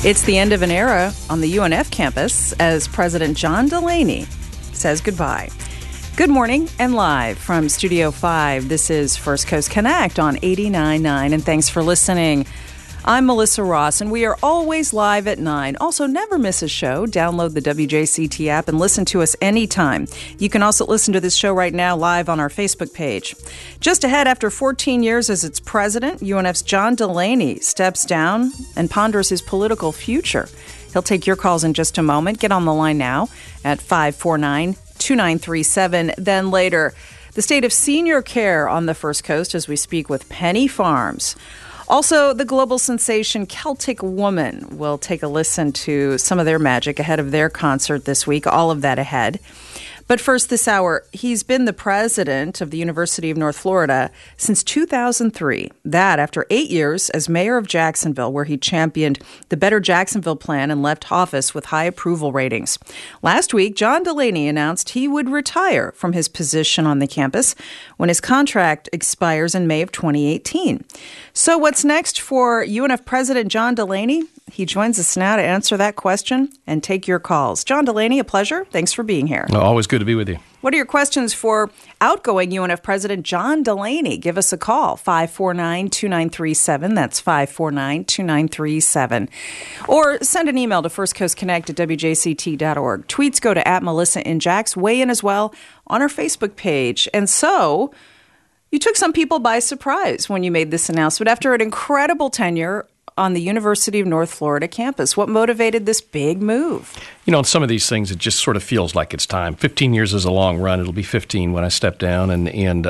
It's the end of an era on the UNF campus as President John Delaney says goodbye. Good morning and live from Studio 5. This is First Coast Connect on 89.9, and thanks for listening. I'm Melissa Ross, and we are always live at 9. Also, never miss a show. Download the WJCT app and listen to us anytime. You can also listen to this show right now live on our Facebook page. Just ahead, after 14 years as its president, UNF's John Delaney steps down and ponders his political future. He'll take your calls in just a moment. Get on the line now at 549-2937. Then later, the state of senior care on the First Coast as we speak with Penny Farms. Also, the global sensation Celtic Woman. We'll take a listen to some of their magic ahead of their concert this week. All of that ahead. But first this hour, he's been the president of the University of North Florida since 2003. That after 8 years as mayor of Jacksonville, where he championed the Better Jacksonville plan and left office with high approval ratings. Last week, John Delaney announced he would retire from his position on the campus when his contract expires in May of 2018. So what's next for UNF President John Delaney? He joins us now to answer that question and take your calls. John Delaney, a pleasure. Thanks for being here. Always good to be with you. What are your questions for outgoing UNF President John Delaney? Give us a call, 549-2937. That's 549-2937. Or send an email to firstcoastconnect@wjct.org. Tweets go to @MelissaInJax. Weigh in as well on our Facebook page. And so you took some people by surprise when you made this announcement after an incredible tenure on the University of North Florida campus. What motivated this big move? You know, on some of these things, it just sort of feels like it's time. 15 years is a long run. It'll be 15 when I step down, and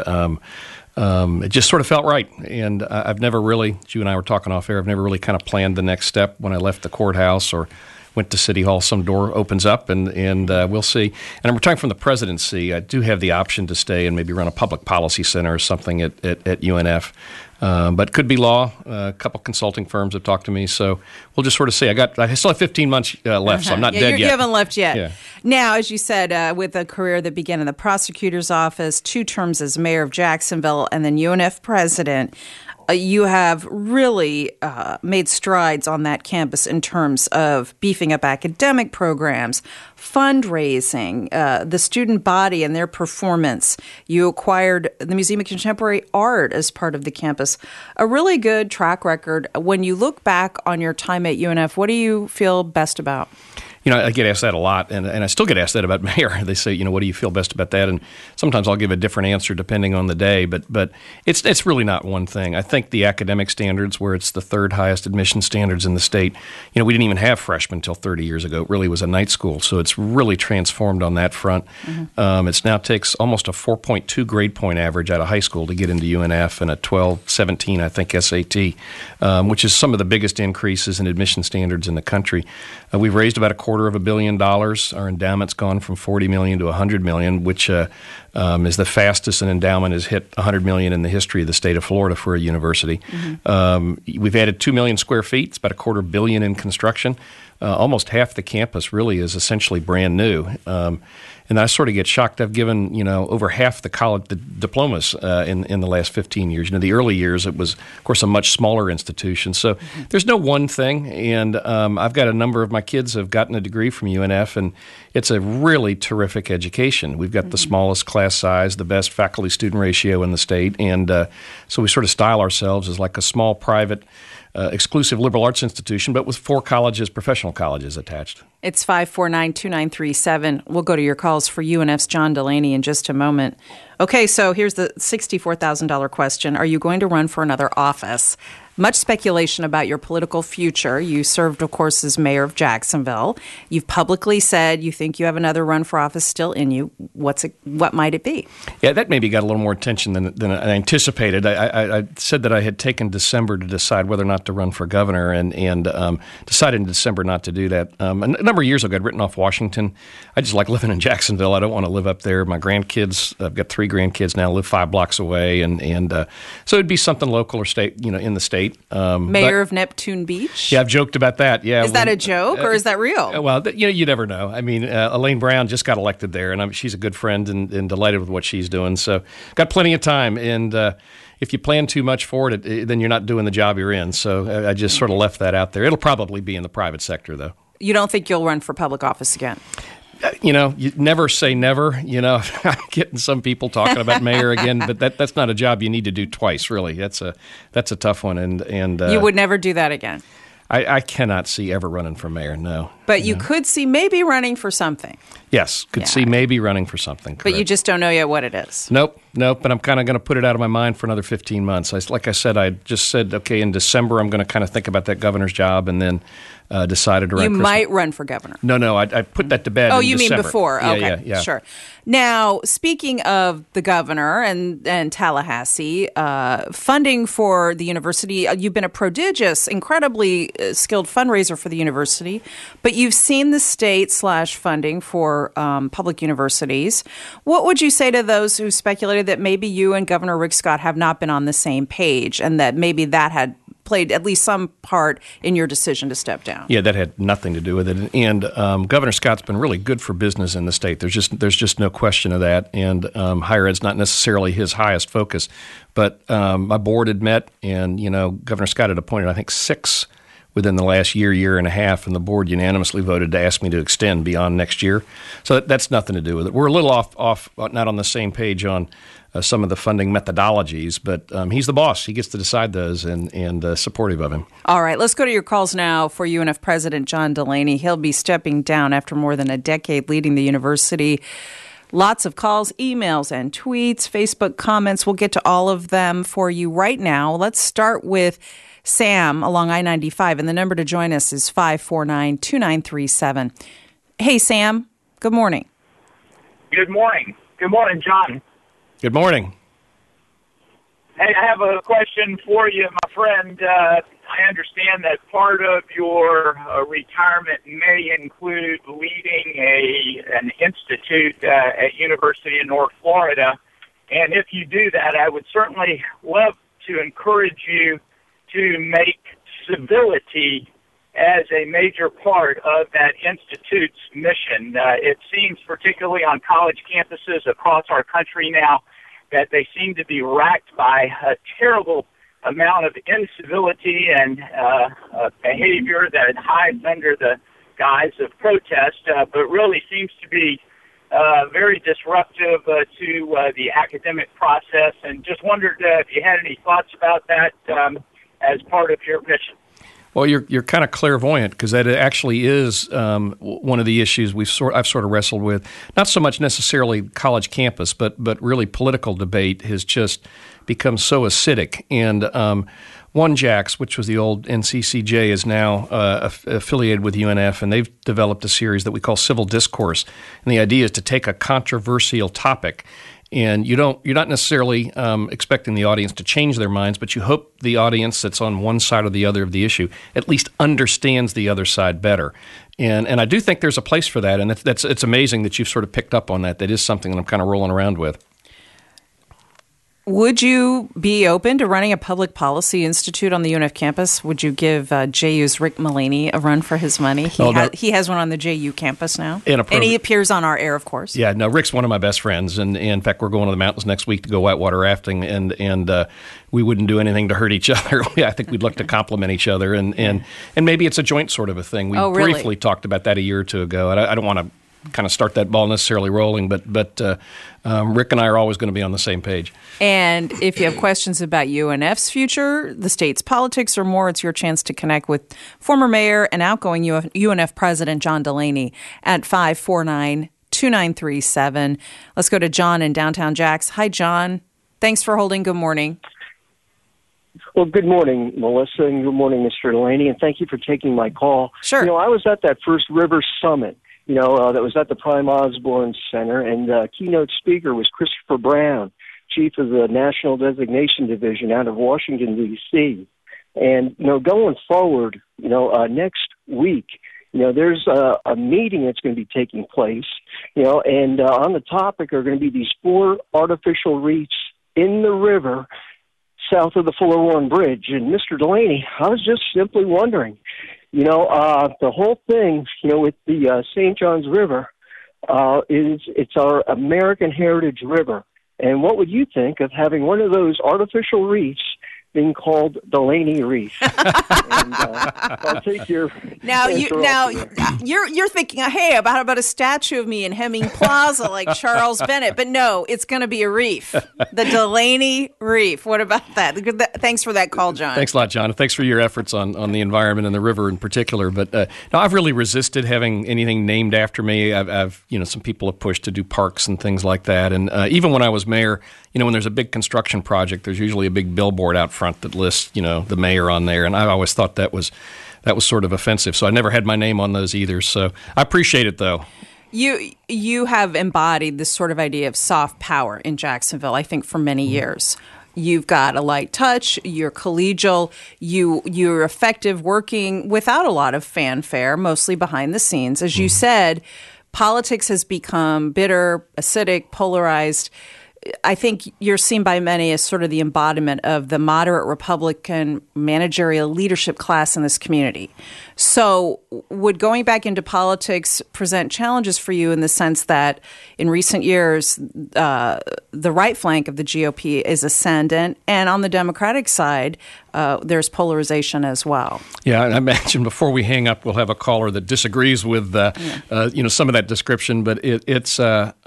it just sort of felt right. And I've never really, you and I were talking off air, I've never really kind of planned the next step when I left the courthouse or went to City Hall. Some door opens up, and we'll see. And I'm retiring from the presidency. I do have the option to stay and maybe run a public policy center or something at UNF. But could be law. A couple consulting firms have talked to me, so we'll just sort of see. I still have 15 months left, so I'm not dead yet. You haven't left yet. Yeah. Now, as you said, with a career that began in the prosecutor's office, 2 terms as mayor of Jacksonville, and then UNF president, you have really made strides on that campus in terms of beefing up academic programs, fundraising, the student body and their performance. You acquired the Museum of Contemporary Art as part of the campus. A really good track record. When you look back on your time at UNF, what do you feel best about? You know, I get asked that a lot, and I still get asked that about mayor. They say, you know, what do you feel best about that? And sometimes I'll give a different answer depending on the day, but it's really not one thing. I think the academic standards, where it's the 3rd highest admission standards in the state, you know, we didn't even have freshmen until 30 years ago. It really was a night school, so it's really transformed on that front. Mm-hmm. It now takes almost a 4.2 grade point average out of high school to get into UNF and a 12.17, I think, SAT, which is some of the biggest increases in admission standards in the country. We've raised about $250 million. Our endowment's gone from $40 million to $100 million, which is the fastest an endowment has hit $100 million in the history of the state of Florida for a university. Mm-hmm. We've added 2 million square feet. It's about $250 million in construction. Almost half the campus really is essentially brand new. And I sort of get shocked. I've given, you know, over half the college diplomas in the last 15 years. You know, the early years, it was, of course, a much smaller institution. So there's no one thing. And I've got a number of my kids have gotten a degree from UNF, and it's a really terrific education. We've got the smallest class size, the best faculty-student ratio in the state. And so we sort of style ourselves as like a small, private, exclusive liberal arts institution, but with 4 colleges, professional colleges attached. It's 549-2937. We'll go to your calls for UNF's John Delaney in just a moment. Okay, so here's the $64,000 question. Are you going to run for another office? Much speculation about your political future. You served, of course, as mayor of Jacksonville. You've publicly said you think you have another run for office still in you. What might it be? Yeah, that maybe got a little more attention than I anticipated. I said that I had taken December to decide whether or not to run for governor, and decided in December not to do that. A number of years ago, I'd written off Washington. I just like living in Jacksonville. I don't want to live up there. My grandkids, I've got 3 grandkids now, live 5 blocks away, and so it'd be something local or state, you know, in the state. debate. Mayor of Neptune Beach? Yeah, I've joked about that. Yeah, is that a joke or is that real? Well, you never know. I mean, Elaine Brown just got elected there, and she's a good friend and delighted with what she's doing. So got plenty of time, and if you plan too much for it, then you're not doing the job you're in. So I just sort of left that out there. It'll probably be in the private sector, though. You don't think you'll run for public office again? You never say never. I'm getting some people talking about mayor again, but that's not a job you need to do twice, really. That's a tough one, and you would never do that again. I cannot see ever running for mayor, no. But you could see maybe running for something. Yes, could see maybe running for something. Correct. But you just don't know yet what it is. Nope. But I'm kind of going to put it out of my mind for another 15 months. Like I said, I just said, okay, in December I'm going to kind of think about that governor's job, and then decided to run. You might run for governor. No, I put that to bed. Oh, in you December. mean before? Okay, yeah. Sure. Now, speaking of the governor and Tallahassee, funding for the university, you've been a prodigious, incredibly skilled fundraiser for the university, but you've seen the state slash funding for public universities. What would you say to those who speculated that maybe you and Governor Rick Scott have not been on the same page, and that maybe that had played at least some part in your decision to step down? Yeah, that had nothing to do with it. And Governor Scott's been really good for business in the state. There's just no question of that. And higher ed's not necessarily his highest focus. But my board had met, and Governor Scott had appointed, I think, 6 within the last year and a half, and the board unanimously voted to ask me to extend beyond next year. So that's nothing to do with it. We're a little off, not on the same page on some of the funding methodologies, but he's the boss. He gets to decide those, and supportive of him. All right, let's go to your calls now for UNF President John Delaney. He'll be stepping down after more than a decade leading the university. Lots of calls, emails, and tweets, Facebook comments. We'll get to all of them for you right now. Let's start with Sam along I-95, and the number to join us is 549-2937. Hey, Sam. Good morning. Good morning. Good morning, John. Good morning. Hey, I have a question for you, my friend. I understand that part of your retirement may include leading an institute at University of North Florida. And if you do that, I would certainly love to encourage you to make civility as a major part of that institute's mission. It seems, particularly on college campuses across our country now, that they seem to be racked by a terrible amount of incivility and behavior that hides under the guise of protest, but really seems to be very disruptive to the academic process. And just wondered if you had any thoughts about that as part of your mission. Well, you're kind of clairvoyant, because that actually is one of the issues I've sort of wrestled with. Not so much necessarily college campus, but really political debate has just become so acidic. And One Jacks, which was the old NCCJ, is now affiliated with UNF, and they've developed a series that we call Civil Discourse. And the idea is to take a controversial topic, and you're not necessarily expecting the audience to change their minds, but you hope the audience that's on one side or the other of the issue at least understands the other side better. And I do think there's a place for that, and it's amazing that you've sort of picked up on that. That is something that I'm kind of rolling around with. Would you be open to running a public policy institute on the UNF campus? Would you give JU's Rick Mullaney a run for his money? He has one on the JU campus now. And he appears on our air, of course. Yeah, no, Rick's one of my best friends. And in fact, we're going to the mountains next week to go whitewater rafting. And we wouldn't do anything to hurt each other. I think we'd look to complement each other. And maybe it's a joint sort of a thing. We briefly talked about that a year or two ago. I don't want to kind of start that ball necessarily rolling, but Rick and I are always going to be on the same page. And if you have questions about UNF's future, the state's politics, or more, it's your chance to connect with former mayor and outgoing UNF president John Delaney at 549-2937. Let's go to John in downtown Jax. Hi, John. Thanks for holding. Good morning. Well, good morning, Melissa, and good morning, Mr. Delaney, and thank you for taking my call. Sure. I was at that First River Summit, that was at the Prime Osborne Center, and keynote speaker was Christopher Brown, chief of the National Designation Division out of Washington, D.C. And, going forward, next week, there's a meeting that's going to be taking place, and on the topic are going to be these 4 artificial reefs in the river south of the Fuller Warren Bridge. And Mr. Delaney, I was just simply wondering, the whole thing, with the St. Johns River, it's our American heritage river. And what would you think of having one of those artificial reefs being called Delaney Reef? And, I'll take your you're thinking, hey, about a statue of me in Hemming Plaza like Charles Bennett, but no, it's going to be a reef, the Delaney Reef. What about that? Thanks for that call, John. Thanks a lot, John. Thanks for your efforts on the environment and the river in particular. But no, I've really resisted having anything named after me. I've some people have pushed to do parks and things like that, and even when I was mayor, when there's a big construction project, there's usually a big billboard out front that lists, the mayor on there. And I always thought that was sort of offensive. So I never had my name on those either. So I appreciate it, though. You have embodied this sort of idea of soft power in Jacksonville, I think, for many years. You've got a light touch, you're collegial, you're effective working without a lot of fanfare, mostly behind the scenes. As you said, politics has become bitter, acidic, polarized. I think you're seen by many as sort of the embodiment of the moderate Republican managerial leadership class in this community. So would going back into politics present challenges for you in the sense that in recent years, the right flank of the GOP is ascendant, and on the Democratic side, there's polarization as well? Yeah, I imagine before we hang up, we'll have a caller that disagrees with some of that description, but it's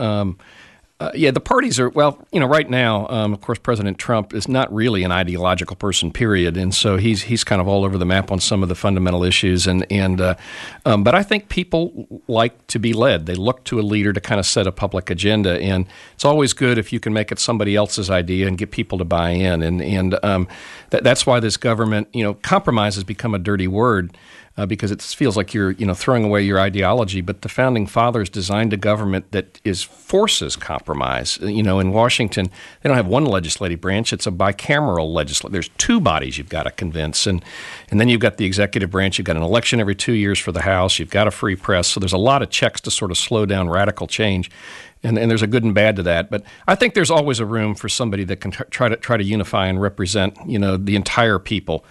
the parties are, right now, of course, President Trump is not really an ideological person, period. And so he's kind of all over the map on some of the fundamental issues. But I think people like to be led. They look to a leader to kind of set a public agenda. And it's always good if you can make it somebody else's idea and get people to buy in. And that's why this government, compromise has become a dirty word. Because it feels like you're, throwing away your ideology. But the founding fathers designed a government that forces compromise. In Washington, they don't have one legislative branch; it's a bicameral legislature. There's two bodies you've got to convince, and then you've got the executive branch. You've got an election every 2 years for the House. You've got a free press. So there's a lot of checks to sort of slow down radical change. And there's a good and bad to that. But I think there's always a room for somebody that can try to unify and represent, the entire people.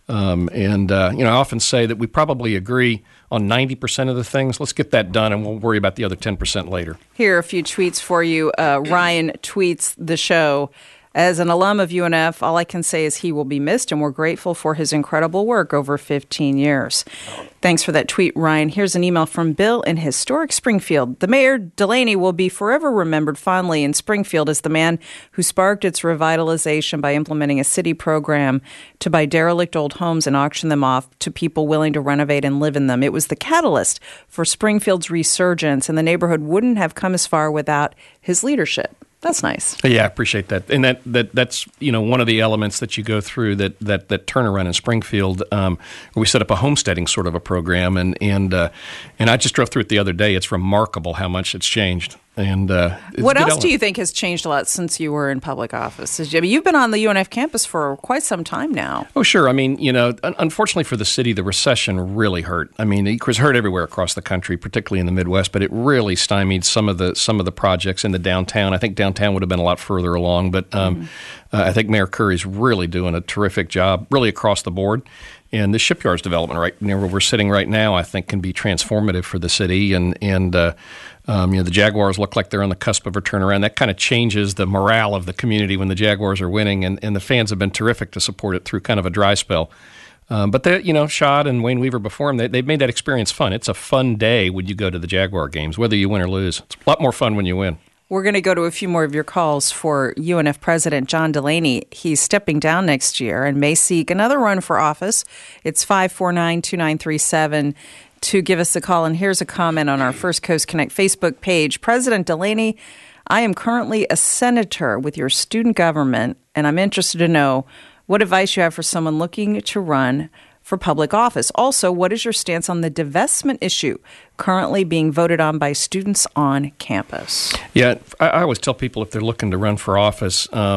I often say that we probably agree on 90% of the things. Let's get that done, and we'll worry about the other 10% later. Here are a few tweets for you. Ryan tweets the show. As an alum of UNF, all I can say is he will be missed, and we're grateful for his incredible work over 15 years. Thanks for that tweet, Ryan. Here's an email from Bill in historic Springfield. The mayor, Delaney, will be forever remembered fondly in Springfield as the man who sparked its revitalization by implementing a city program to buy derelict old homes and auction them off to people willing to renovate and live in them. It was the catalyst for Springfield's resurgence, and the neighborhood wouldn't have come as far without his leadership. That's nice. Yeah, I appreciate that. And that's one of the elements that you go through that turnaround in Springfield, where we set up a homesteading sort of a program, and I just drove through it the other day. It's remarkable how much it's changed. And what else do you think has changed a lot since you were in public office? You've been on the UNF campus for quite some time now. Oh, sure. I mean, unfortunately for the city, the recession really hurt. I mean, it was hurt everywhere across the country, particularly in the Midwest, but it really stymied some of the projects in the downtown. I think downtown would have been a lot further along, but I think Mayor Curry's really doing a terrific job, really across the board. And the shipyards development right near where we're sitting right now, I think, can be transformative for the city. And the Jaguars look like they're on the cusp of a turnaround. That kind of changes the morale of the community when the Jaguars are winning. And the fans have been terrific to support it through kind of a dry spell. But Shad and Wayne Weaver before him, they've made that experience fun. It's a fun day when you go to the Jaguar games, whether you win or lose. It's a lot more fun when you win. We're going to go to a few more of your calls for UNF President John Delaney. He's stepping down next year and may seek another run for office. It's 549-2937 to give us a call. And here's a comment on our First Coast Connect Facebook page. President Delaney, I am currently a senator with your student government, and I'm interested to know what advice you have for someone looking to run for public office. Also, what is your stance on the divestment issue currently being voted on by students on campus? Yeah, I always tell people if they're looking to run for office,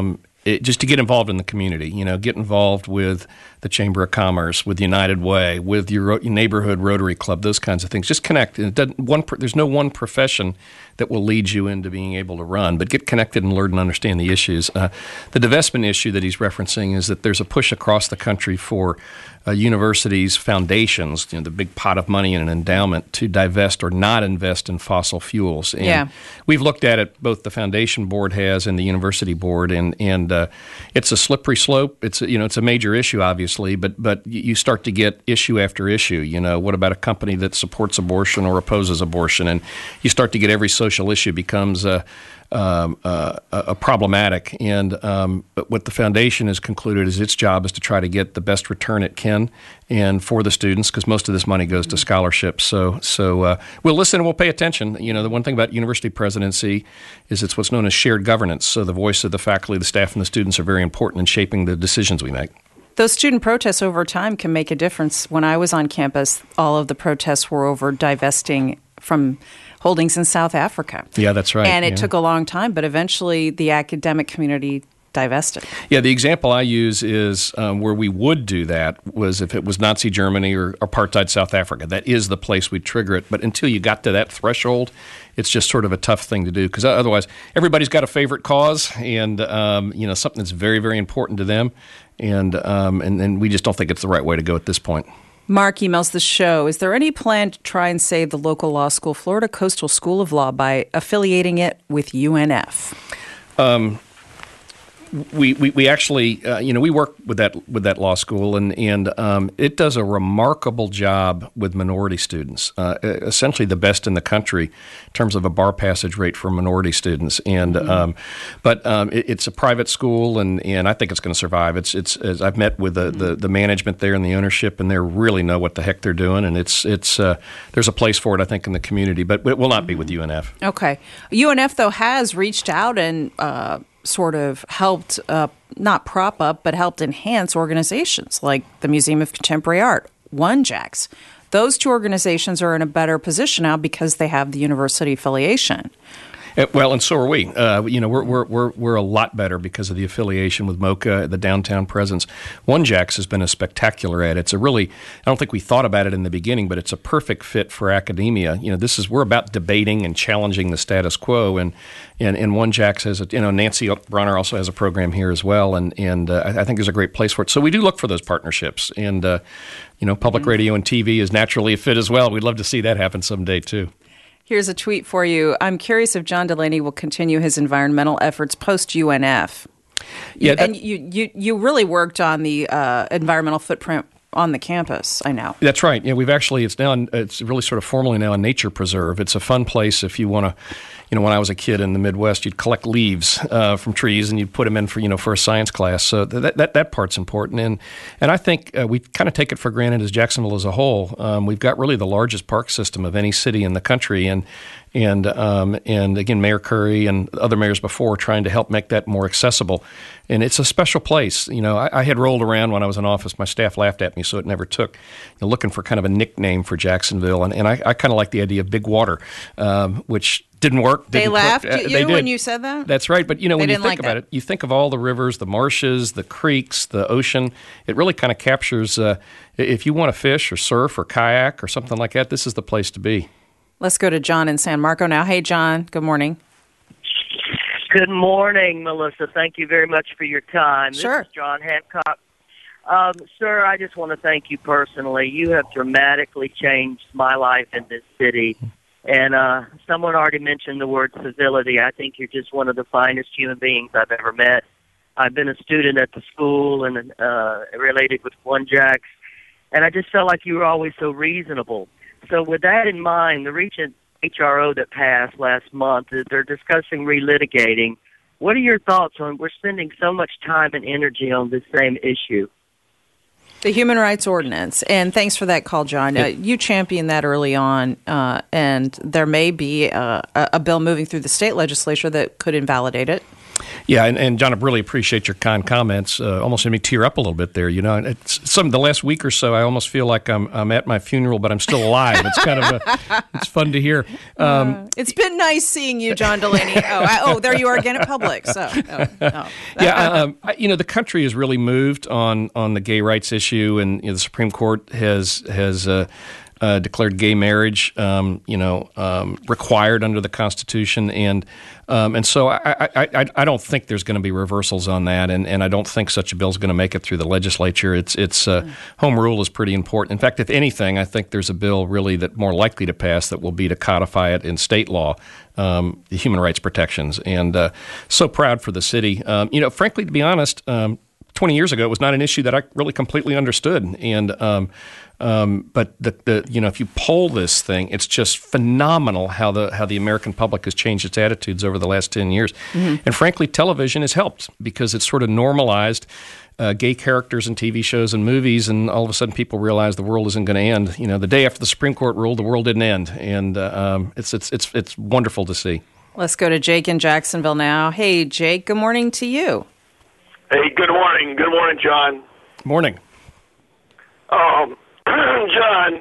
just to get involved in the community. Get involved with the Chamber of Commerce, with United Way, with your neighborhood Rotary Club, those kinds of things. Just connect. There's no one profession that will lead you into being able to run, but get connected and learn and understand the issues. The divestment issue that he's referencing is that there's a push across the country for universities, foundations, the big pot of money in an endowment to divest or not invest in fossil fuels. And we've looked at it, both the foundation board has and the university board, and it's a slippery slope. It's a major issue, obviously, but you start to get issue after issue. What about a company that supports abortion or opposes abortion? And you start to get every social issue becomes problematic. But what the foundation has concluded is its job is to try to get the best return it can, and for the students, because most of this money goes to scholarships. So we'll listen and we'll pay attention. The one thing about university presidency is it's what's known as shared governance. So the voice of the faculty, the staff, and the students are very important in shaping the decisions we make. Those student protests over time can make a difference. When I was on campus, all of the protests were over divesting from holdings in South Africa. Yeah, that's right. And it took a long time, but eventually the academic community divested. Yeah, the example I use is where we would do that was if it was Nazi Germany or apartheid South Africa. That is the place we'd trigger it. But until you got to that threshold, it's just sort of a tough thing to do, because otherwise everybody's got a favorite cause and something that's very, very important to them. And we just don't think it's the right way to go at this point. Mark emails the show, is there any plan to try and save the local law school, Florida Coastal School of Law, by affiliating it with UNF? We actually we work with that law school, and it does a remarkable job with minority students, essentially the best in the country in terms of a bar passage rate for minority students. And but it's a private school, and I think it's going to survive. It's I've met with the management there and the ownership, and they really know what the heck they're doing, and it's there's a place for it, I think, in the community, but it will not be with UNF. Okay, UNF though has reached out and sort of helped, not prop up, but helped enhance organizations like the Museum of Contemporary Art, OneJax. Those two organizations are in a better position now because they have the university affiliation. Well, and so are we. We're a lot better because of the affiliation with MoCA, the downtown presence. OneJax has been a spectacular ad. It's a really, I don't think we thought about it in the beginning, but it's a perfect fit for academia. We're about debating and challenging the status quo, and OneJax has Nancy Brunner also has a program here as well, and I think there's a great place for it. So we do look for those partnerships, and public radio and TV is naturally a fit as well. We'd love to see that happen someday too. Here's a tweet for you. I'm curious if John Delaney will continue his environmental efforts post-UNF. Yeah, and you really worked on the environmental footprint on the campus, I know. That's right. Yeah, it's really sort of formally now a nature preserve. It's a fun place if you want to. When I was a kid in the Midwest, you'd collect leaves from trees and you'd put them in for a science class. So that part's important. And I think we kind of take it for granted as Jacksonville as a whole. We've got really the largest park system of any city in the country, and again, Mayor Curry and other mayors before trying to help make that more accessible. And it's a special place. I had rolled around when I was in office. My staff laughed at me, so it never took. Looking for kind of a nickname for Jacksonville, and I kind of like the idea of Big Water, which didn't work. They laughed at you when you said that? That's right. But, when you think about it, you think of all the rivers, the marshes, the creeks, the ocean. It really kind of captures, if you want to fish or surf or kayak or something like that, this is the place to be. Let's go to John in San Marco now. Hey, John. Good morning. Good morning, Melissa. Thank you very much for your time. Sure. This is John Hancock. Sir, I just want to thank you personally. You have dramatically changed my life in this city. And someone already mentioned the word civility. I think you're just one of the finest human beings I've ever met. I've been a student at the school and related with OneJax, and I just felt like you were always so reasonable. So with that in mind, the recent HRO that passed last month, they're discussing relitigating. What are your thoughts on we're spending so much time and energy on this same issue? The Human Rights Ordinance, and thanks for that call, John. You championed that early on, and there may be a bill moving through the state legislature that could invalidate it. Yeah, and John, I really appreciate your kind comments. Almost made me tear up a little bit there. You know, the last week or so, I almost feel like I'm at my funeral, but I'm still alive. It's kind of it's fun to hear. It's been nice seeing you, John Delaney. There you are again at Publix. The country has really moved on the gay rights issue, and the Supreme Court has declared gay marriage, required under the Constitution, and so I don't think there's going to be reversals on that, and I don't think such a bill is going to make it through the legislature. It's home rule is pretty important. In fact, if anything, I think there's a bill really that more likely to pass that will be to codify it in state law, the human rights protections, and so proud for the city. Frankly, to be honest, 20 years ago, it was not an issue that I really completely understood, and but if you poll this thing, it's just phenomenal how the American public has changed its attitudes over the last 10 years. Mm-hmm. And frankly, television has helped because it's sort of normalized gay characters in TV shows and movies, and all of a sudden people realize the world isn't going to end. The day after the Supreme Court ruled, the world didn't end, and it's wonderful to see. Let's go to Jake in Jacksonville now. Hey, Jake, good morning to you. Hey, good morning. Good morning, John. Morning. John,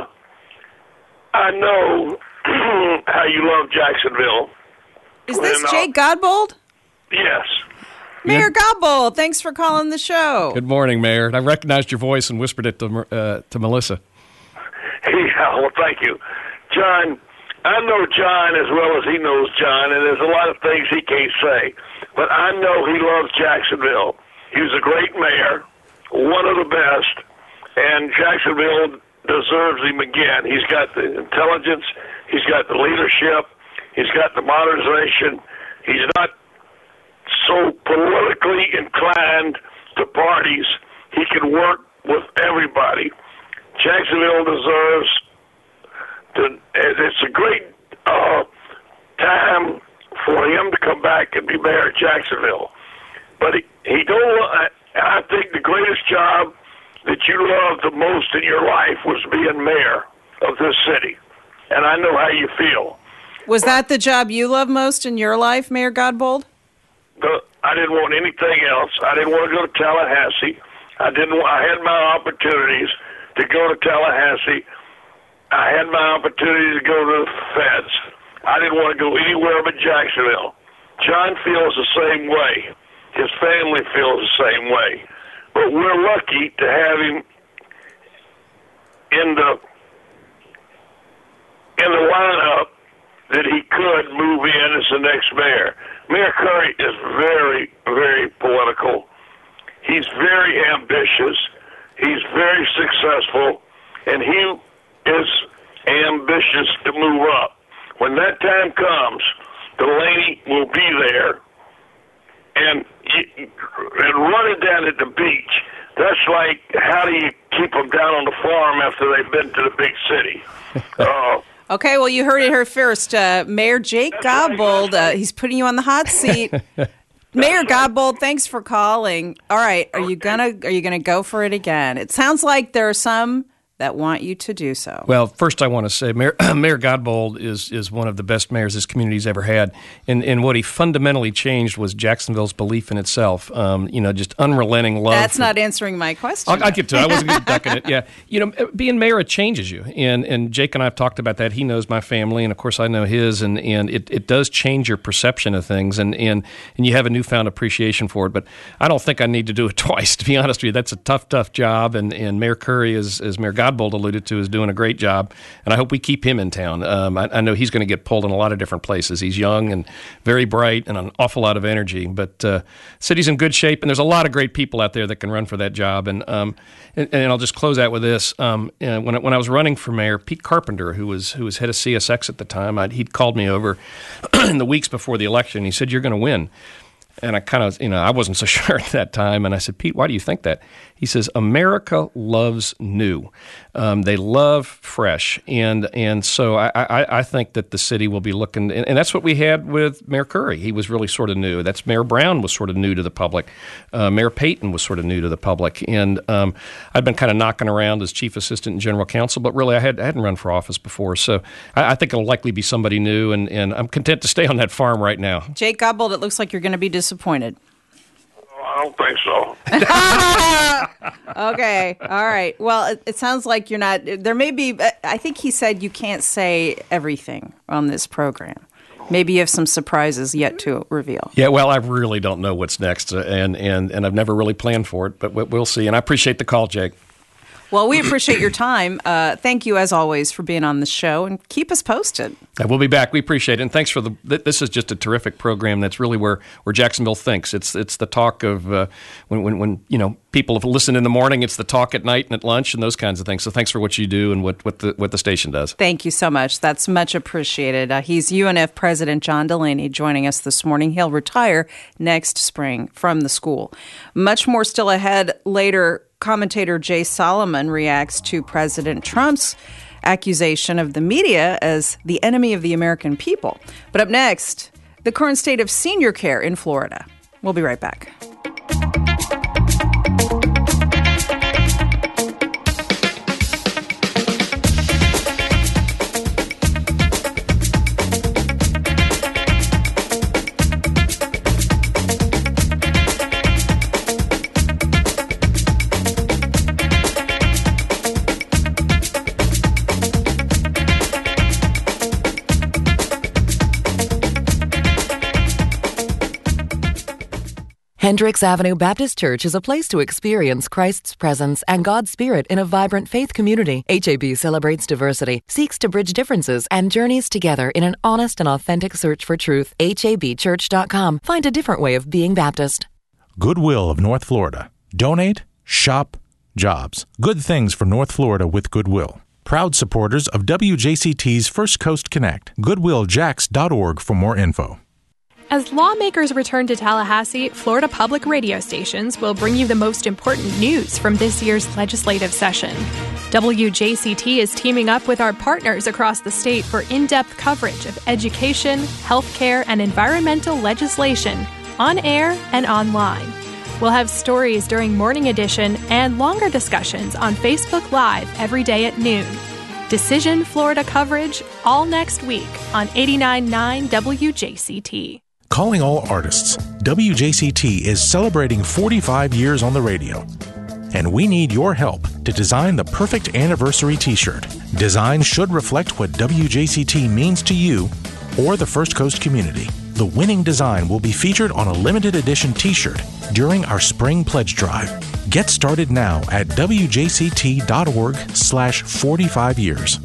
I know how you love Jacksonville. Is this Jake Godbold? Yes. Mayor Godbold, thanks for calling the show. Good morning, Mayor. I recognized your voice and whispered it to Melissa. Yeah, well, thank you. John, I know John as well as he knows John, and there's a lot of things he can't say. But I know he loves Jacksonville. He was a great mayor, one of the best, and Jacksonville deserves him again. He's got the intelligence, he's got the leadership, he's got the modernization. He's not so politically inclined to parties. He can work with everybody. Jacksonville deserves to. It's a great time for him to come back and be mayor of Jacksonville. But he don't. I think the greatest job that you loved the most in your life was being mayor of this city, and I know how you feel. Was that the job you loved most in your life, Mayor Godbold? I didn't want anything else. I didn't want to go to Tallahassee. I had my opportunities to go to Tallahassee. I had my opportunity to go to the feds. I didn't want to go anywhere but Jacksonville. John feels the same way. His family feels the same way. But we're lucky to have him in the lineup that he could move in as the next mayor. Mayor Curry is very, very political. He's very ambitious. He's very successful, and he is ambitious to move up. When that time comes, Delaney will be there, and running down at the beach, that's like, how do you keep them down on the farm after they've been to the big city? Okay, well, you heard it here first. Mayor Jake Godbold, he's putting you on the hot seat. Mayor Godbold, thanks for calling. All right, are you gonna go for it again? It sounds like there are some that want you to do so. Well, first I want to say Mayor Godbold is one of the best mayors this community's ever had. And what he fundamentally changed was Jacksonville's belief in itself. Just unrelenting love. That's not answering my question. I'll get to it. I wasn't ducking it. Yeah. Being mayor, it changes you. And Jake and I have talked about that. He knows my family, and of course I know his, and it does change your perception of things, and you have a newfound appreciation for it. But I don't think I need to do it twice, to be honest with you. That's a tough job, and Mayor Curry, as Mayor Godbold alluded to, is doing a great job, and I hope we keep him in town. I know he's going to get pulled in a lot of different places. He's young and very bright and an awful lot of energy, but city's in good shape, and there's a lot of great people out there that can run for that job. And I'll just close out with this. When I was running for mayor, Pete Carpenter, who was head of CSX at the time, he'd called me over in the weeks before the election. He said, "You're going to win." And I kind of, I wasn't so sure at that time. And I said, "Pete, why do you think that?" He says, "America loves new. They love fresh." And so I think that the city will be looking, and that's what we had with Mayor Curry. He was really sort of new. That's Mayor Brown was sort of new to the public. Mayor Payton was sort of new to the public. And I'd been kind of knocking around as chief assistant and general counsel, but really I hadn't run for office before. So I think it'll likely be somebody new, and I'm content to stay on that farm right now. Jake Godbold, it looks like you're going to be disappointed? I don't think so. Okay. All right. Well, it sounds like you're not. There may be. I think he said you can't say everything on this program. Maybe you have some surprises yet to reveal. Yeah, well, I really don't know what's next, and I've never really planned for it, but we'll see. And I appreciate the call, Jake. Well, we appreciate your time. Thank you, as always, for being on the show, and keep us posted. We'll be back. We appreciate it, and thanks for this is just a terrific program. That's really where Jacksonville thinks. It's the talk of when people have listened in the morning. It's the talk at night and at lunch and those kinds of things. So thanks for what you do and what the station does. Thank you so much. That's much appreciated. He's UNF President John Delaney joining us this morning. He'll retire next spring from the school. Much more still ahead later. Commentator Jay Solomon reacts to President Trump's accusation of the media as the enemy of the American people. But up next, the current state of senior care in Florida. We'll be right back. Hendricks Avenue Baptist Church is a place to experience Christ's presence and God's Spirit in a vibrant faith community. HAB celebrates diversity, seeks to bridge differences, and journeys together in an honest and authentic search for truth. HABchurch.com. Find a different way of being Baptist. Goodwill of North Florida. Donate, shop, jobs. Good things for North Florida with Goodwill. Proud supporters of WJCT's First Coast Connect. GoodwillJacks.org for more info. As lawmakers return to Tallahassee, Florida public radio stations will bring you the most important news from this year's legislative session. WJCT is teaming up with our partners across the state for in-depth coverage of education, healthcare, and environmental legislation on air and online. We'll have stories during Morning Edition and longer discussions on Facebook Live every day at noon. Decision Florida coverage all next week on 89.9 WJCT. Calling all artists, WJCT is celebrating 45 years on the radio. And we need your help to design the perfect anniversary t-shirt. Design should reflect what WJCT means to you or the First Coast community. The winning design will be featured on a limited edition t-shirt during our spring pledge drive. Get started now at WJCT.org/45 years.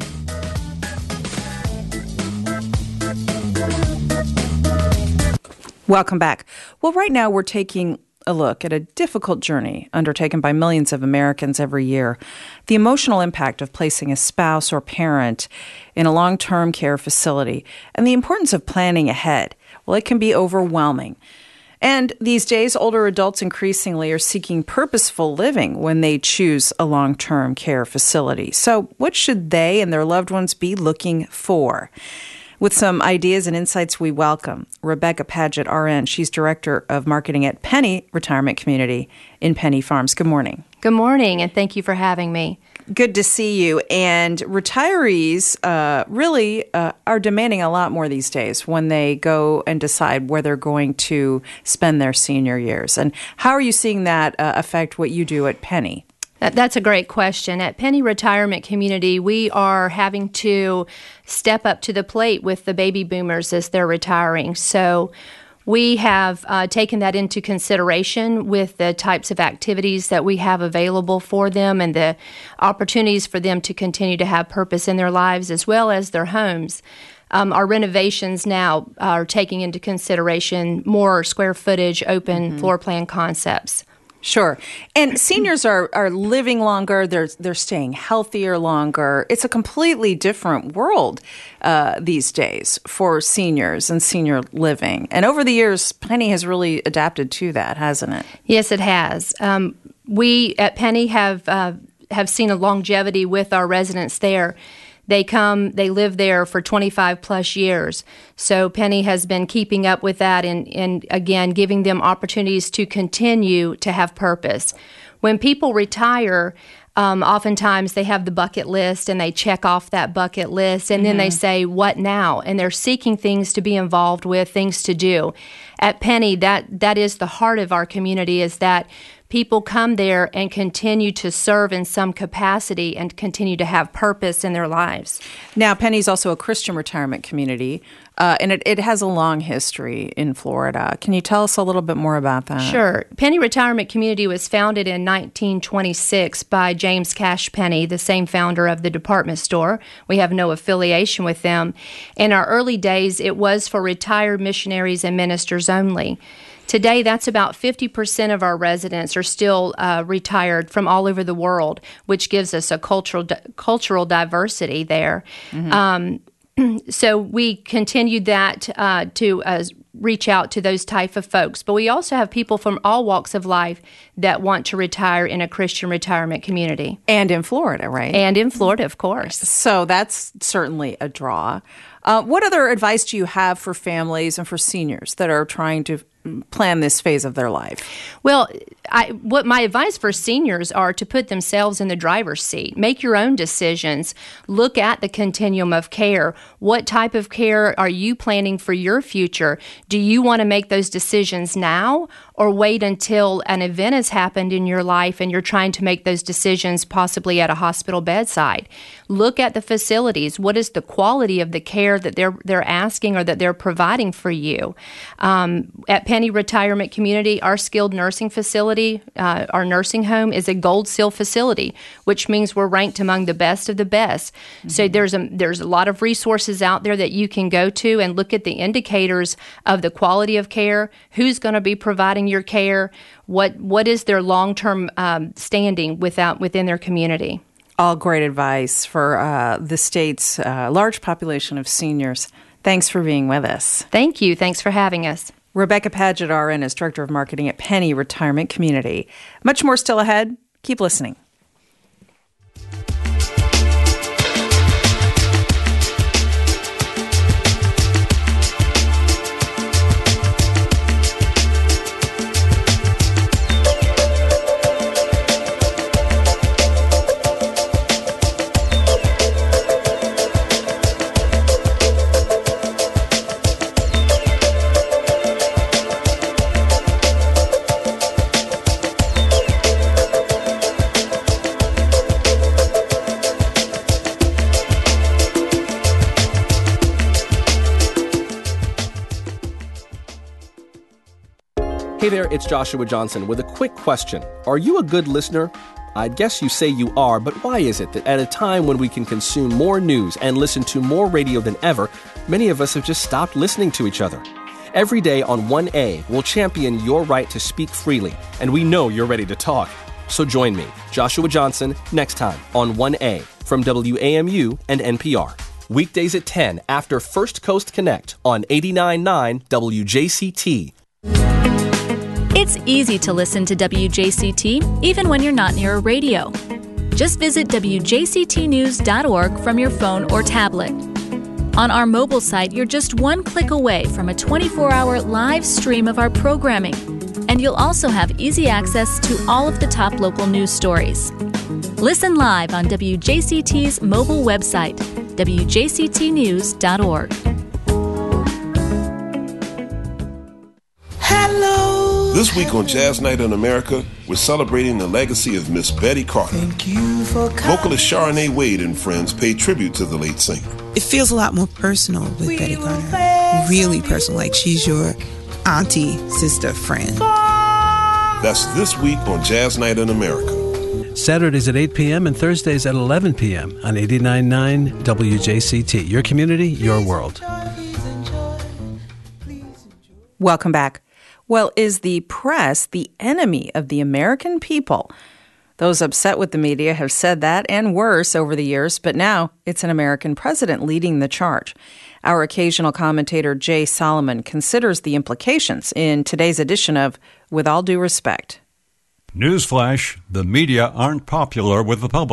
Welcome back. Well, right now we're taking a look at a difficult journey undertaken by millions of Americans every year. The emotional impact of placing a spouse or parent in a long-term care facility and the importance of planning ahead. Well, it can be overwhelming. And these days, older adults increasingly are seeking purposeful living when they choose a long-term care facility. So what should they and their loved ones be looking for? With some ideas and insights, we welcome Rebecca Paget, RN. She's Director of Marketing at Penny Retirement Community in Penny Farms. Good morning. Good morning, and thank you for having me. Good to see you. And retirees really are demanding a lot more these days when they go and decide where they're going to spend their senior years. And how are you seeing that affect what you do at Penny? That's a great question. At Penny Retirement Community, we are having to step up to the plate with the baby boomers as they're retiring. So we have taken that into consideration with the types of activities that we have available for them and the opportunities for them to continue to have purpose in their lives as well as their homes. Our renovations now are taking into consideration more square footage, open floor plan concepts. Sure. And seniors are living longer. They're staying healthier longer. It's a completely different world these days for seniors and senior living. And over the years, Penny has really adapted to that, hasn't it? Yes, it has. We at Penny have seen a longevity with our residents there. They live there for 25 plus years. So Penny has been keeping up with that and again, giving them opportunities to continue to have purpose. When people retire, oftentimes they have the bucket list and they check off that bucket list and then they say, what now? And they're seeking things to be involved with, things to do. at Penny, that is the heart of our community, is that people come there and continue to serve in some capacity and continue to have purpose in their lives. Now, Penny's also a Christian retirement community, and it has a long history in Florida. Can you tell us a little bit more about that? Sure. Penny Retirement Community was founded in 1926 by James Cash Penny, the same founder of the department store. We have no affiliation with them. In our early days, it was for retired missionaries and ministers only. Today, that's about 50% of our residents are still retired from all over the world, which gives us a cultural diversity there. So we continued that to reach out to those type of folks. But we also have people from all walks of life that want to retire in a Christian retirement community. And in Florida, right? And in Florida, of course. So that's certainly a draw. What other advice do you have for families and for seniors that are trying to plan this phase of their life? Well, what my advice for seniors are to put themselves in the driver's seat. Make your own decisions. Look at the continuum of care. What type of care are you planning for your future? Do you want to make those decisions now, or wait until an event has happened in your life and you're trying to make those decisions possibly at a hospital bedside? Look at the facilities. What is the quality of the care that they're asking or that they're providing for you? At Penny Retirement Community, our skilled nursing facility, our nursing home, is a Gold Seal facility, which means we're ranked among the best of the best. Mm-hmm. So there's a lot of resources out there that you can go to and look at the indicators of the quality of care, who's going to be providing your care, what is their long-term standing within their community. All great advice for the state's large population of seniors. Thanks for being with us. Thank you. Thanks for having us. Rebecca Paget, RN, is Director of Marketing at Penny Retirement Community. Much more still ahead. Keep listening. Hey there, it's Joshua Johnson with a quick question. Are you a good listener? I'd guess you say you are, but why is it that at a time when we can consume more news and listen to more radio than ever, many of us have just stopped listening to each other? Every day on 1A, we'll champion your right to speak freely, and we know you're ready to talk. So join me, Joshua Johnson, next time on 1A from WAMU and NPR. Weekdays at 10 after First Coast Connect on 89.9 WJCT. It's easy to listen to WJCT even when you're not near a radio. Just visit WJCTnews.org from your phone or tablet. On our mobile site, you're just one click away from a 24-hour live stream of our programming, and you'll also have easy access to all of the top local news stories. Listen live on WJCT's mobile website, WJCTnews.org. This week on Jazz Night in America, we're celebrating the legacy of Miss Betty Carter. Vocalist Sharonay Wade and friends pay tribute to the late singer. It feels a lot more personal with Betty Carter. Really personal, like she's your auntie, sister, friend. That's this week on Jazz Night in America. Saturdays at 8 p.m. and Thursdays at 11 p.m. on 89.9 WJCT. Your community, your world. Welcome back. Well, is the press the enemy of the American people? Those upset with the media have said that and worse over the years, but now it's an American president leading the charge. Our occasional commentator, Jay Solomon, considers the implications in today's edition of With All Due Respect. Newsflash, the media aren't popular with the public.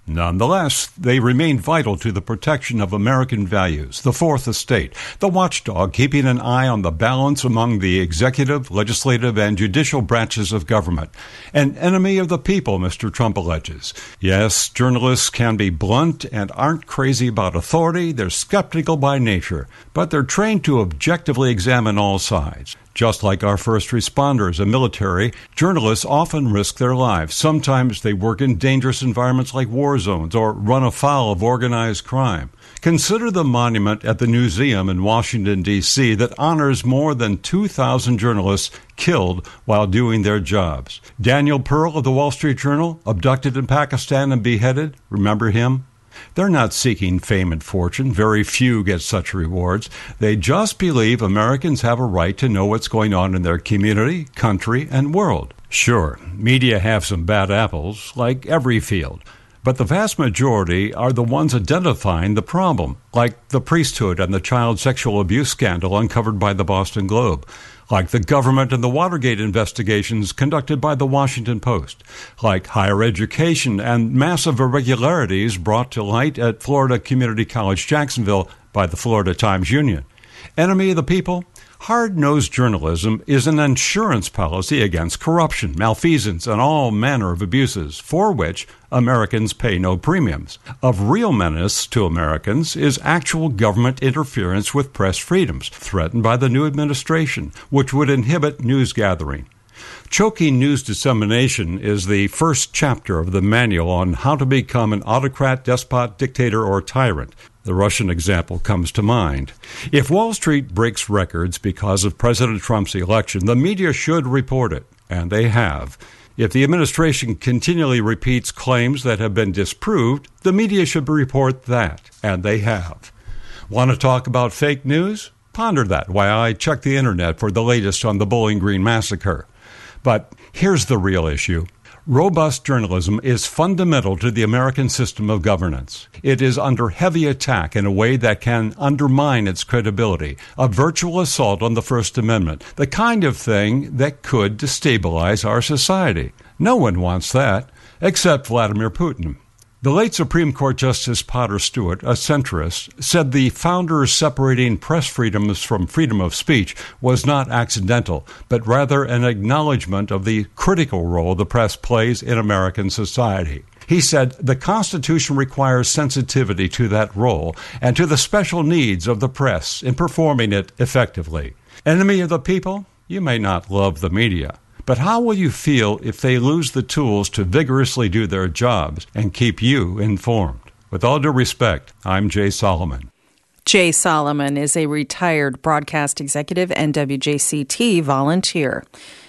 Nonetheless, they remain vital to the protection of American values, the Fourth Estate, the watchdog keeping an eye on the balance among the executive, legislative, and judicial branches of government. An enemy of the people, Mr. Trump alleges. Yes, journalists can be blunt and aren't crazy about authority. They're skeptical by nature, but they're trained to objectively examine all sides. Just like our first responders and military, journalists often risk their lives. Sometimes they work in dangerous environments like war zones or run afoul of organized crime. Consider the monument at the Newseum in Washington, D.C. that honors more than 2,000 journalists killed while doing their jobs. Daniel Pearl of the Wall Street Journal, abducted in Pakistan and beheaded. Remember him? They're not seeking fame and fortune. Very few get such rewards. They just believe Americans have a right to know what's going on in their community, country, and world. Sure, media have some bad apples, like every field. But the vast majority are the ones identifying the problem, like the priesthood and the child sexual abuse scandal uncovered by the Boston Globe, like the government and the Watergate investigations conducted by the Washington Post, like higher education and massive irregularities brought to light at Florida Community College Jacksonville by the Florida Times-Union. Enemy of the people? Hard-nosed journalism is an insurance policy against corruption, malfeasance, and all manner of abuses, for which Americans pay no premiums. Of real menace to Americans is actual government interference with press freedoms, threatened by the new administration, which would inhibit news gathering. Choking news dissemination is the first chapter of the manual on how to become an autocrat, despot, dictator, or tyrant. The Russian example comes to mind. If Wall Street breaks records because of President Trump's election, the media should report it, and they have. If the administration continually repeats claims that have been disproved, the media should report that, and they have. Want to talk about fake news? Ponder that while I check the internet for the latest on the Bowling Green massacre. But here's the real issue. Robust journalism is fundamental to the American system of governance. It is under heavy attack in a way that can undermine its credibility, a virtual assault on the First Amendment, the kind of thing that could destabilize our society. No one wants that, except Vladimir Putin. The late Supreme Court Justice Potter Stewart, a centrist, said the founders separating press freedoms from freedom of speech was not accidental, but rather an acknowledgement of the critical role the press plays in American society. He said the Constitution requires sensitivity to that role and to the special needs of the press in performing it effectively. Enemy of the people? You may not love the media. But how will you feel if they lose the tools to vigorously do their jobs and keep you informed? With all due respect, I'm Jay Solomon. Jay Solomon is a retired broadcast executive and WJCT volunteer.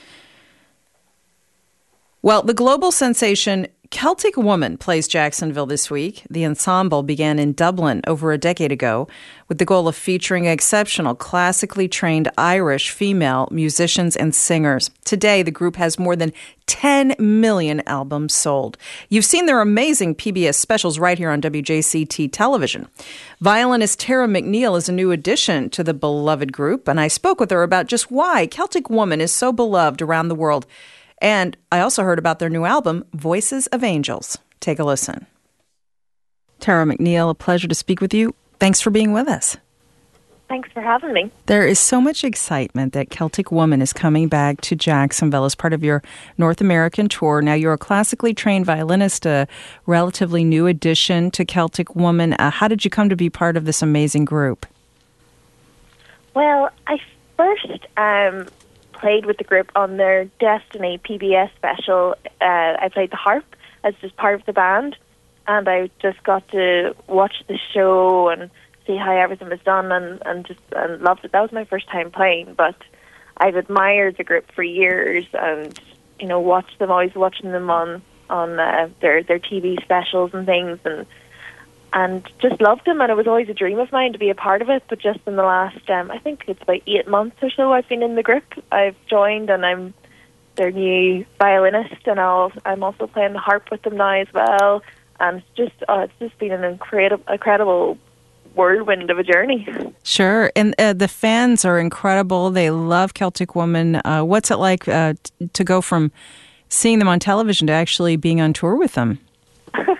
Well, the global sensation Celtic Woman plays Jacksonville this week. The ensemble began in Dublin over a decade ago with the goal of featuring exceptional, classically trained Irish female musicians and singers. Today, the group has more than 10 million albums sold. You've seen their amazing PBS specials right here on WJCT television. Violinist Tara McNeil is a new addition to the beloved group, and I spoke with her about just why Celtic Woman is so beloved around the world. And I also heard about their new album, Voices of Angels. Take a listen. Tara McNeil, a pleasure to speak with you. Thanks for being with us. Thanks for having me. There is so much excitement that Celtic Woman is coming back to Jacksonville as part of your North American tour. Now, you're a classically trained violinist, a relatively new addition to Celtic Woman. How did you come to be part of this amazing group? Well, I first played with the group on their Destiny PBS special. I played the harp as just part of the band, and I just got to watch the show and see how everything was done, and loved it. That was my first time playing, but I've admired the group for years, and watched them, always watching them on their TV specials and things, and just loved them, and it was always a dream of mine to be a part of it. But just in the last, I think it's about 8 months or so, I've been in the group. I've joined, and I'm their new violinist, and I'm also playing the harp with them now as well. And it's just been an incredible whirlwind of a journey. Sure, and the fans are incredible. They love Celtic Woman. What's it like to go from seeing them on television to actually being on tour with them?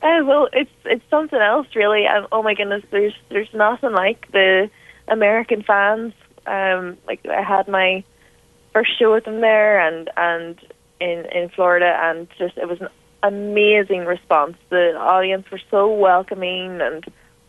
Well, it's something else, really. Oh my goodness, there's nothing like the American fans. Like I had my first show with them there, and in Florida, and just it was an amazing response. The audience were so welcoming, and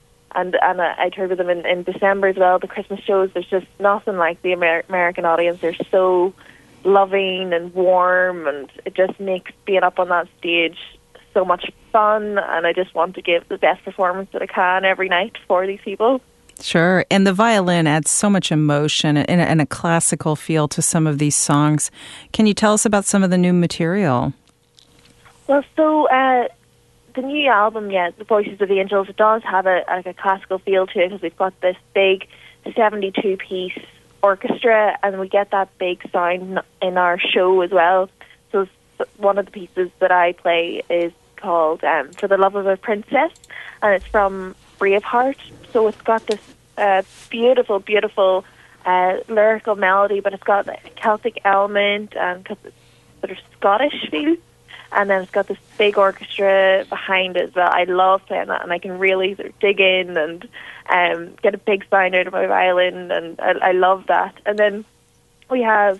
I toured with them in December as well. The Christmas shows. There's just nothing like the American audience. They're so loving and warm, and it just makes being up on that stage so much fun, and I just want to give the best performance that I can every night for these people. Sure, and the violin adds so much emotion and a classical feel to some of these songs. Can you tell us about some of the new material? Well, so the new album, The Voices of the Angels, it does have a classical feel to it, because we've got this big 72-piece orchestra, and we get that big sound in our show as well. So one of the pieces that I play is called For the Love of a Princess, and it's from Braveheart. So it's got this beautiful, beautiful lyrical melody, but it's got a Celtic element and sort of Scottish feel. And then it's got this big orchestra behind it as well. I love playing that, and I can really sort of dig in and get a big sound out of my violin, and I love that. And then we have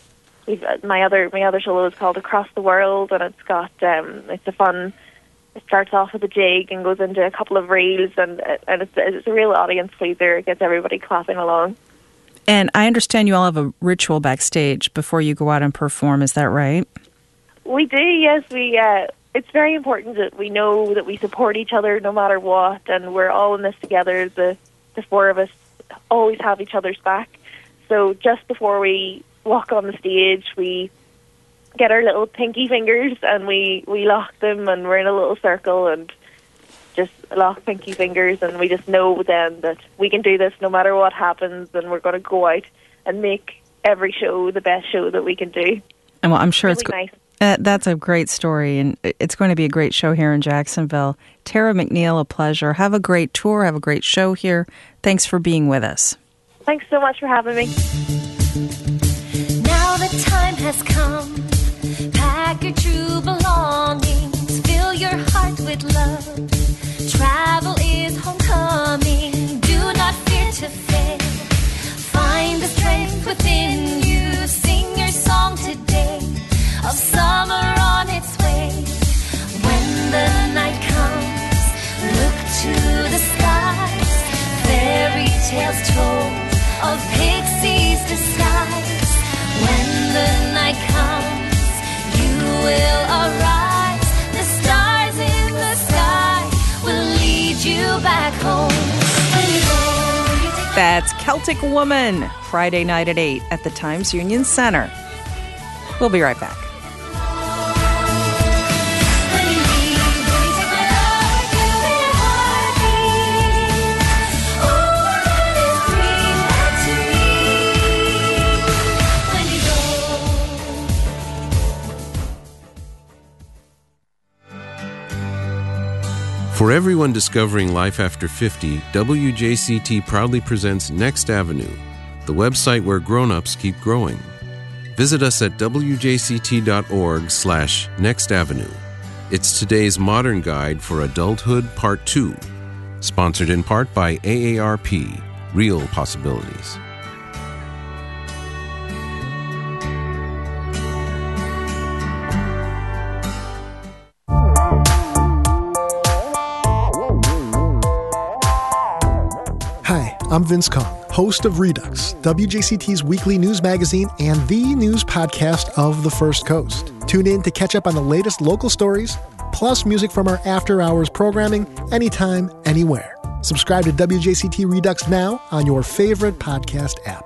my other solo is called Across the World, and it's got it's a fun. It starts off with a jig and goes into a couple of reels, and it's a real audience pleaser. It gets everybody clapping along. And I understand you all have a ritual backstage before you go out and perform. Is that right? We do, yes. It's very important that we know that we support each other no matter what, and we're all in this together. The four of us always have each other's back. So just before we walk on the stage, we get our little pinky fingers and we lock them, and we're in a little circle and just lock pinky fingers, and we just know then that we can do this no matter what happens, and we're going to go out and make every show the best show that we can do. And well, I'm sure really it's nice. That's a great story, and it's going to be a great show here in Jacksonville. Tara McNeil, a pleasure. Have a great tour. Have a great show here. Thanks for being with us. Thanks so much for having me. Now the time has come. Pack your true belongings. Fill your heart with love. Travel is homecoming. Do not fear to fail. Find the strength within you. Sing your song today of summer on its way. When the night comes, look to the skies. Fairy tales told of pixies' disguise. When the night comes, you will arise. The stars in the sky will lead you back home. When you go, That's Celtic Woman, Friday night at 8 at the Times Union Center. We'll be right back. For everyone discovering life after 50, WJCT proudly presents Next Avenue, the website where grown-ups keep growing. Visit us at wjct.org/nextavenue. It's today's modern guide for adulthood part 2, sponsored in part by AARP, Real Possibilities. I'm Vince Kong, host of Redux, WJCT's weekly news magazine and the news podcast of the First Coast. Tune in to catch up on the latest local stories, plus music from our after-hours programming anytime, anywhere. Subscribe to WJCT Redux now on your favorite podcast app.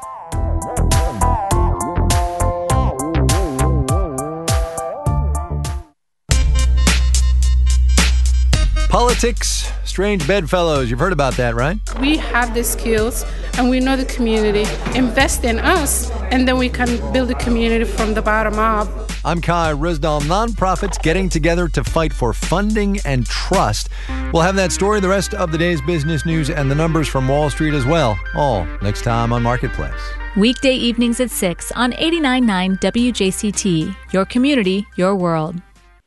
Politics, strange bedfellows. You've heard about that, right? We have the skills and we know the community. Invest in us, and then we can build a community from the bottom up. I'm Kai Rizdal. Nonprofits getting together to fight for funding and trust. We'll have that story, the rest of the day's business news, and the numbers from Wall Street as well. All next time on Marketplace. Weekday evenings at 6 on 89.9 WJCT. Your community, your world.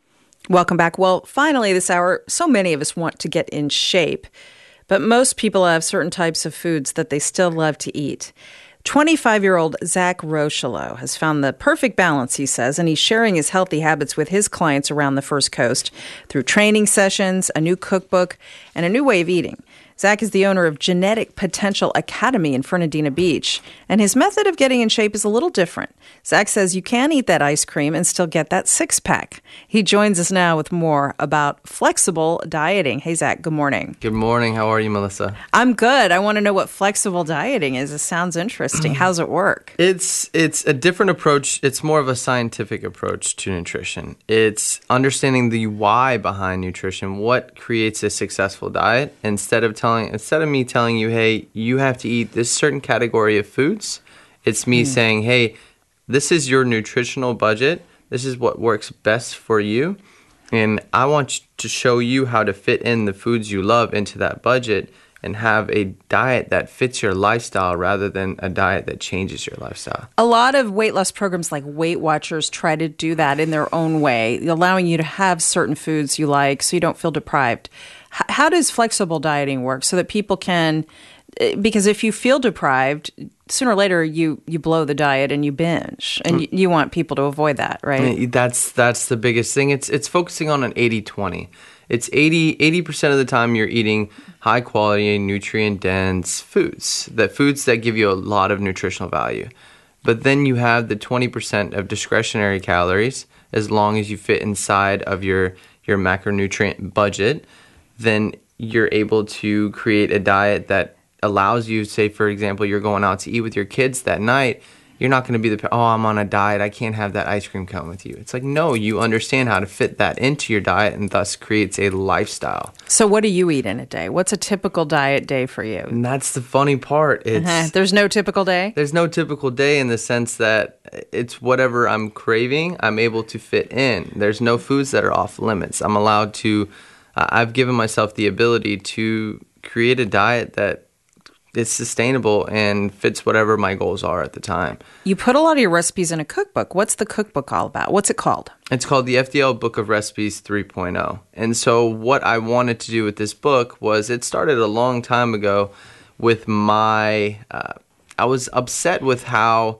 Welcome back. Well, finally this hour, so many of us want to get in shape, but most people have certain types of foods that they still love to eat. 25-year-old Zach Rocheleau has found the perfect balance, he says, and he's sharing his healthy habits with his clients around the First Coast through training sessions, a new cookbook, and a new way of eating. Zach is the owner of Genetic Potential Academy in Fernandina Beach, and his method of getting in shape is a little different. Zach says you can eat that ice cream and still get that six-pack. He joins us now with more about flexible dieting. Hey, Zach, good morning. Good morning. How are you, Melissa? I'm good. I want to know what flexible dieting is. It sounds interesting. How's it work? It's a different approach. It's more of a scientific approach to nutrition. It's understanding the why behind nutrition, what creates a successful diet, instead of me telling you, hey, you have to eat this certain category of foods. It's me saying, hey, this is your nutritional budget. This is what works best for you. And I want to show you how to fit in the foods you love into that budget and have a diet that fits your lifestyle rather than a diet that changes your lifestyle. A lot of weight loss programs like Weight Watchers try to do that in their own way, allowing you to have certain foods you like so you don't feel deprived. How does flexible dieting work so that people can, because if you feel deprived, sooner or later you blow the diet and you binge, and you want people to avoid that, right? That's the biggest thing. It's focusing on an 80-20. It's 80% of the time you're eating high quality, nutrient dense foods that give you a lot of nutritional value. But then you have the 20% of discretionary calories, as long as you fit inside of your macronutrient budget. Then you're able to create a diet that allows you, say, for example, you're going out to eat with your kids that night, you're not going to be I'm on a diet, I can't have that ice cream cone with you. It's like, no, you understand how to fit that into your diet and thus creates a lifestyle. So what do you eat in a day? What's a typical diet day for you? And that's the funny part. There's no typical day? There's no typical day in the sense that it's whatever I'm craving, I'm able to fit in. There's no foods that are off limits. I'm allowed to... I've given myself the ability to create a diet that is sustainable and fits whatever my goals are at the time. You put a lot of your recipes in a cookbook. What's the cookbook all about? What's it called? It's called the FDL Book of Recipes 3.0. And so what I wanted to do with this book was, it started a long time ago with I was upset with how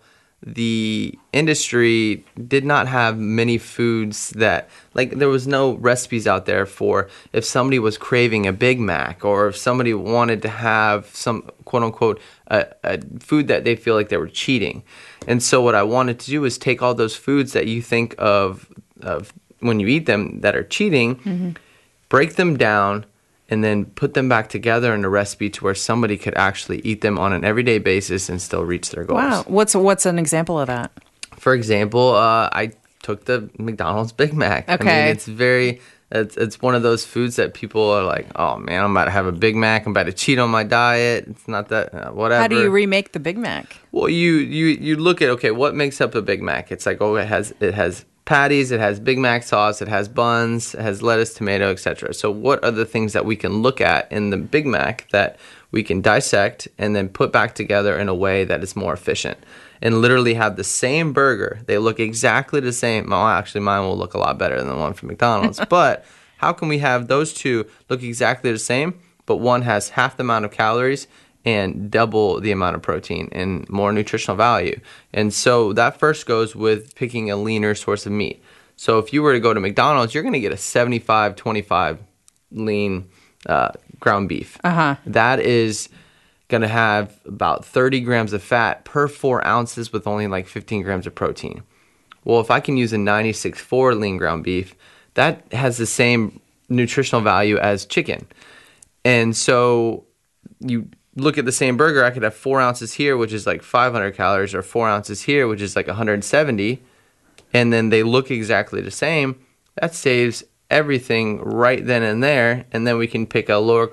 the industry did not have many foods that, there was no recipes out there for if somebody was craving a Big Mac, or if somebody wanted to have some quote unquote a food that they feel like they were cheating. And so what I wanted to do was take all those foods that you think of when you eat them that are cheating, break them down, and then put them back together in a recipe to where somebody could actually eat them on an everyday basis and still reach their goals. Wow. What's an example of that? For example, I took the McDonald's Big Mac. Okay. I mean, it's one of those foods that people are like, oh man, I'm about to have a Big Mac. I'm about to cheat on my diet. It's not that, whatever. How do you remake the Big Mac? Well, you look at, okay, what makes up a Big Mac? It's like, it has patties, it has Big Mac sauce, it has buns, it has lettuce, tomato, etc. So what are the things that we can look at in the Big Mac that we can dissect and then put back together in a way that is more efficient? And literally have the same burger. They look exactly the same. Well, actually, mine will look a lot better than the one from McDonald's. But how can we have those two look exactly the same, but one has half the amount of calories and double the amount of protein and more nutritional value? And so that first goes with picking a leaner source of meat. So if you were to go to McDonald's, you're going to get a 75-25 lean ground beef. That is going to have about 30 grams of fat per 4 ounces with only 15 grams of protein. Well, if I can use a 96.4 lean ground beef, that has the same nutritional value as chicken. And so you look at the same burger, I could have 4 ounces here, which is 500 calories, or 4 ounces here, which is 170, and then they look exactly the same. That saves everything right then and there, and then we can pick a lower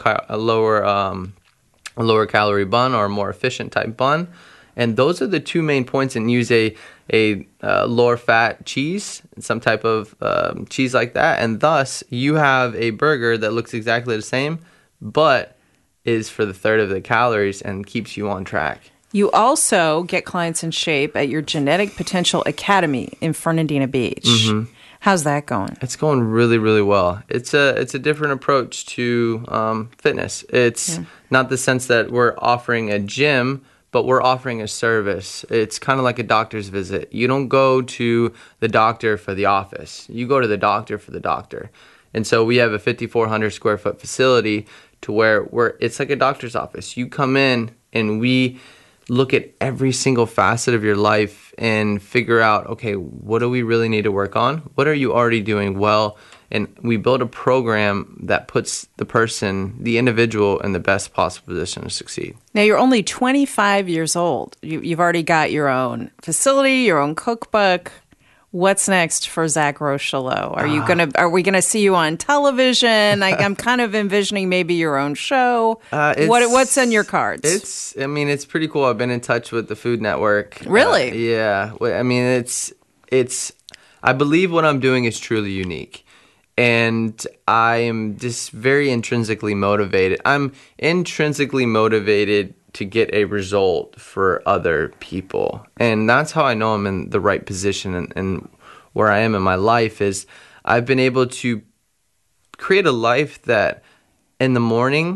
calorie bun or a more efficient type bun. And those are the two main points, and use a lower fat cheese, some type of cheese like that, and thus you have a burger that looks exactly the same, but is for the third of the calories and keeps you on track. You also get clients in shape at your Genetic Potential Academy in Fernandina Beach. How's that going? It's going really, really well. It's a different approach to fitness. It's not the sense that we're offering a gym, but we're offering a service. It's kind of like a doctor's visit. You don't go to the doctor for the office. You go to the doctor for the doctor. And so we have a 5,400 square foot facility to where it's like a doctor's office. You come in and we look at every single facet of your life and figure out, okay, what do we really need to work on? What are you already doing well? And we build a program that puts the person, the individual, in the best possible position to succeed. Now, you're only 25 years old. You've already got your own facility, your own cookbook. What's next for Zach Rocheleau? Are we gonna see you on television? I'm kind of envisioning maybe your own show. What's in your cards? It's pretty cool. I've been in touch with the Food Network. Really? Yeah. I mean, it's. I believe what I'm doing is truly unique, and I am just very intrinsically motivated. I'm intrinsically motivated to get a result for other people. And that's how I know I'm in the right position and where I am in my life is I've been able to create a life that in the morning,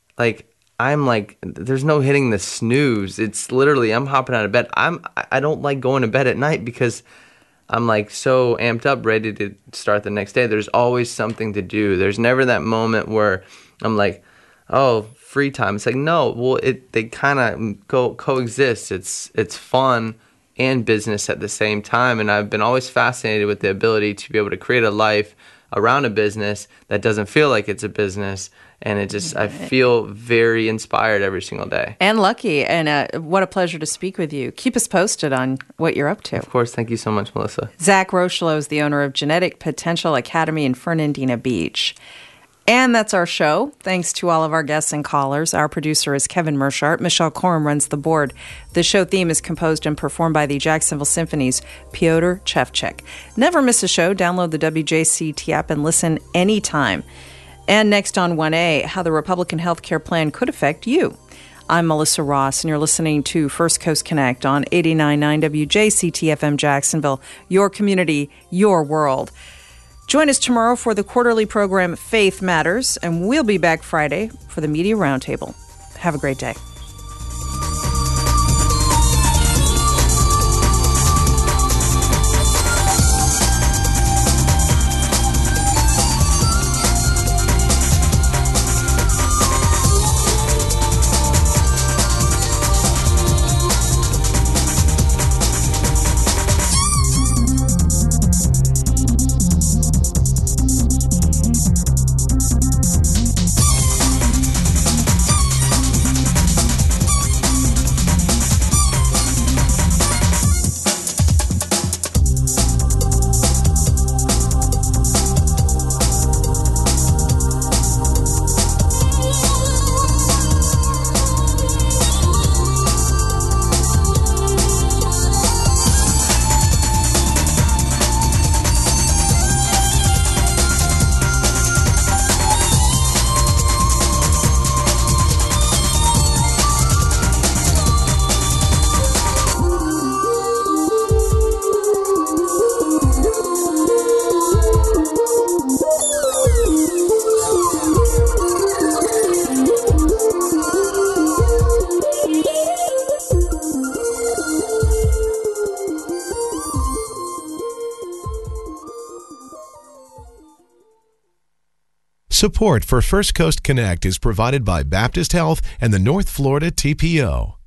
I'm like, there's no hitting the snooze. It's literally, I'm hopping out of bed. I don't like going to bed at night because I'm like so amped up, ready to start the next day. There's always something to do. There's never that moment where I'm like, oh, free time. It's like, no, well, they kind of coexist. It's fun and business at the same time. And I've been always fascinated with the ability to be able to create a life around a business that doesn't feel like it's a business. And I feel very inspired every single day. And lucky. And what a pleasure to speak with you. Keep us posted on what you're up to. Of course. Thank you so much, Melissa. Zach Rocheleau is the owner of Genetic Potential Academy in Fernandina Beach. And that's our show. Thanks to all of our guests and callers. Our producer is Kevin Mershart. Michelle Corum runs the board. The show theme is composed and performed by the Jacksonville Symphony's Piotr Chevchik. Never miss a show. Download the WJCT app and listen anytime. And next on 1A, how the Republican health care plan could affect you. I'm Melissa Ross, and you're listening to First Coast Connect on 89.9 WJCT FM Jacksonville. Your community, your world. Join us tomorrow for the quarterly program Faith Matters, and we'll be back Friday for the Media Roundtable. Have a great day. Support for First Coast Connect is provided by Baptist Health and the North Florida TPO.